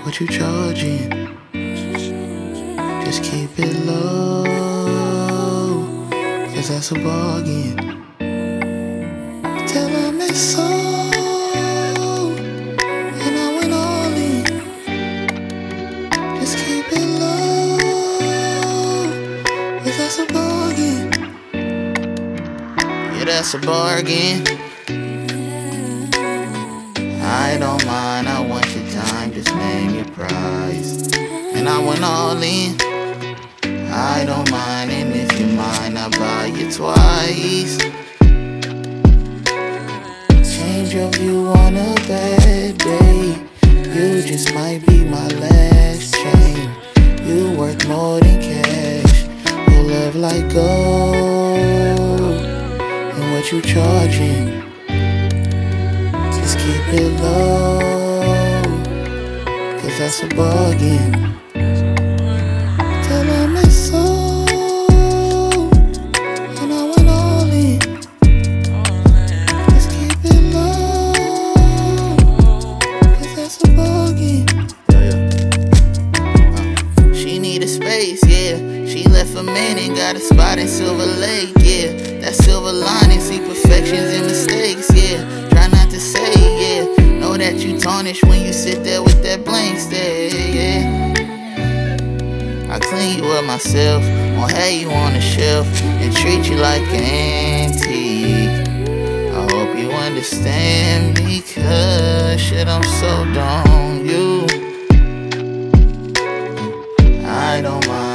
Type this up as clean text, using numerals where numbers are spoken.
What you charging? Just keep it low, cause that's a bargain. Tell him it's so, and I went all in. Just keep it low, cause that's a bargain. Yeah, that's a bargain. I don't mind, I want your time, just name your price. And I went all in. I don't mind, and if you mind, I'll buy you twice. Change your view on a bad day. You just might be my last chain. You worth more than cash. Your love like gold. And what you charging? Just keep it low, cause that's a bargain. Tell him it's so, and I went all in. Just keep it low, cause that's a bargain. She need a space, yeah. She left a man and got a spot in Silver Lake, yeah. That silver lining, see perfections and mistakes, yeah. Try not to say, yeah. Know that you tarnish when you sit there with that blank stare, yeah. I clean you up myself, won't have you on the shelf, and treat you like an antique. I hope you understand me, cause shit, I'm so done on you. I don't mind.